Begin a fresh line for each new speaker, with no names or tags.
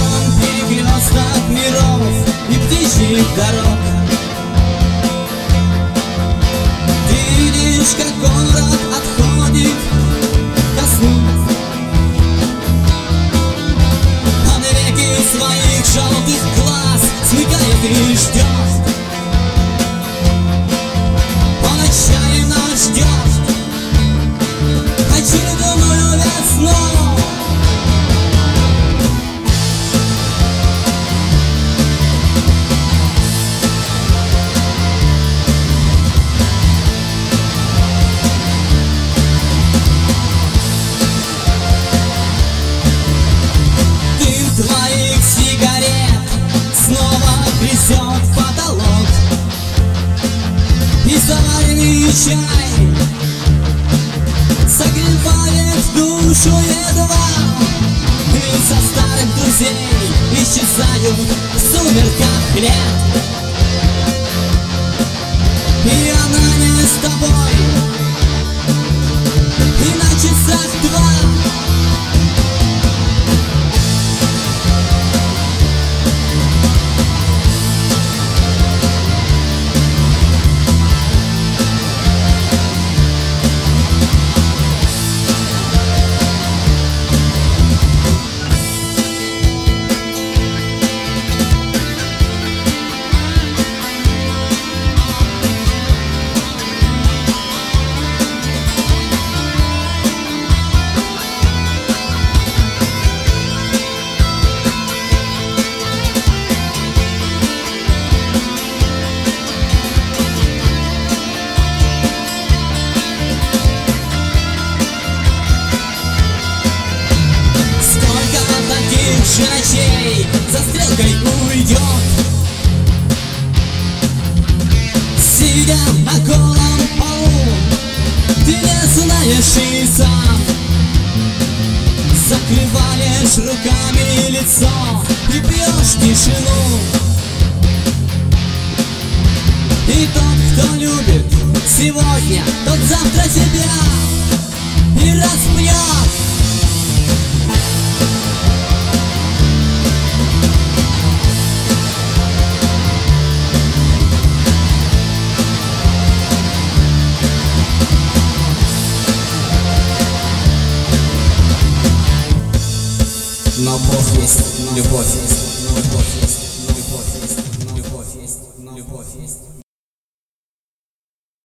он перекресток миров и птичьих дорог. Ты видишь, как город отходит ко сну, а навеки своих желтых глаз смыкает и ждет. Он отчаянно ждет очередную весну. Твоих сигарет снова грызет потолок, и заваренный чай согревает душу едва. Лица старых друзей исчезают в сумерках лет, и она не с тобой, и на часах 2. Ночей за стрелкой уйдет, сидя на голом полу, ты не знаешь и сам. Закрываешь руками лицо и пьешь тишину. И тот, кто любит сегодня, тот завтра тебя и распнет. Но Бог есть любовь.